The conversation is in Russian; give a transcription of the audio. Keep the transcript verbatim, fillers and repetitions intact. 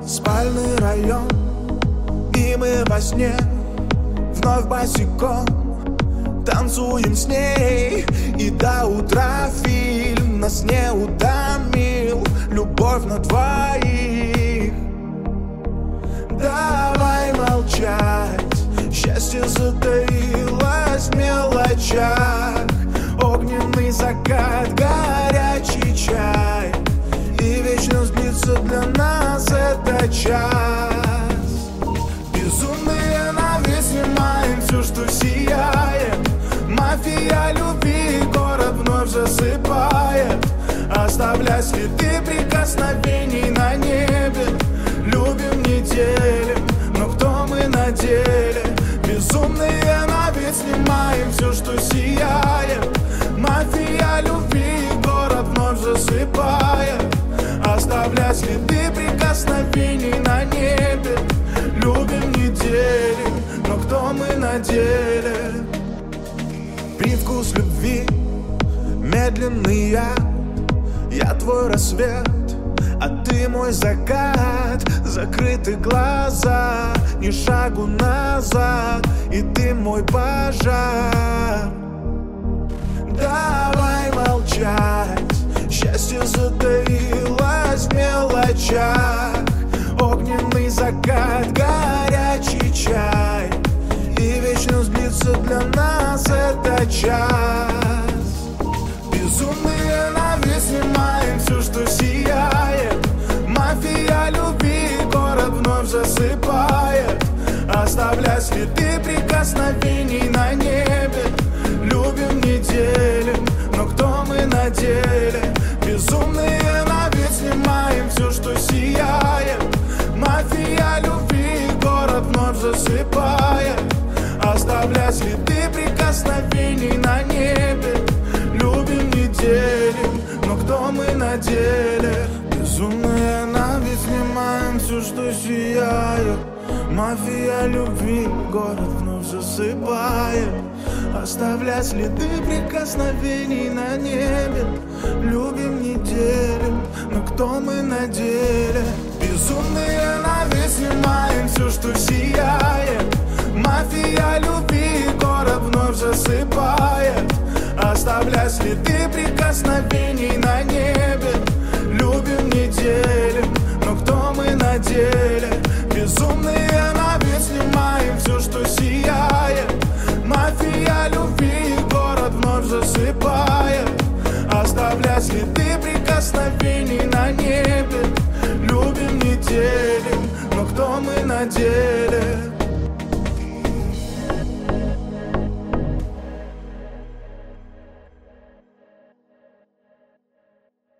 Спальный район, и мы во сне вновь босиком танцуем с ней. И до утра фильм нас не утомил. Любовь на двоих. Давай молчать, счастье затаилось в мелочах. Огненный закат, горячий чай, и вечность длится для нас этот час. Безумные на весь снимаем все, что сияет. Мафия любви, город вновь засыпает, оставляя следы прикосновений на небе. Любим, не делим, но кто мы на деле? Безумные на вид снимаем все, что сияет. Мафия любви, город вновь засыпает, оставляя следы прикосновений на небе. Любим, не делим, но кто мы на деле? Привкус любви, медленный я. Я твой рассвет, а ты мой закат. Закрыты глаза, ни шагу назад, и ты мой пожар. Давай молчать, счастье затаилось в мелочах. Огненный закат, горячий чай, и вечность длится для нас этот час. Безумные на вид снимаем все, что сияет. Мафия любви, город вновь засыпает, оставляя следы прикосновений на небе. Любим, не делим, но кто мы на деле? Безумные на вид снимаем все, что сияет. Мафия любви, город вновь засыпает, оставляя следы прикосновений на небе. Любим, не делим, но кто мы на деле? Безумные на вид снимаем все, что сияет. Мафия любви, город вновь засыпает, оставляя следы прикосновений на небе. Любим, не делим, но кто мы на деле? Безумные на вид снимаем все, что сияет. Мафия любви, город вновь засыпает, оставляя следы прикосновений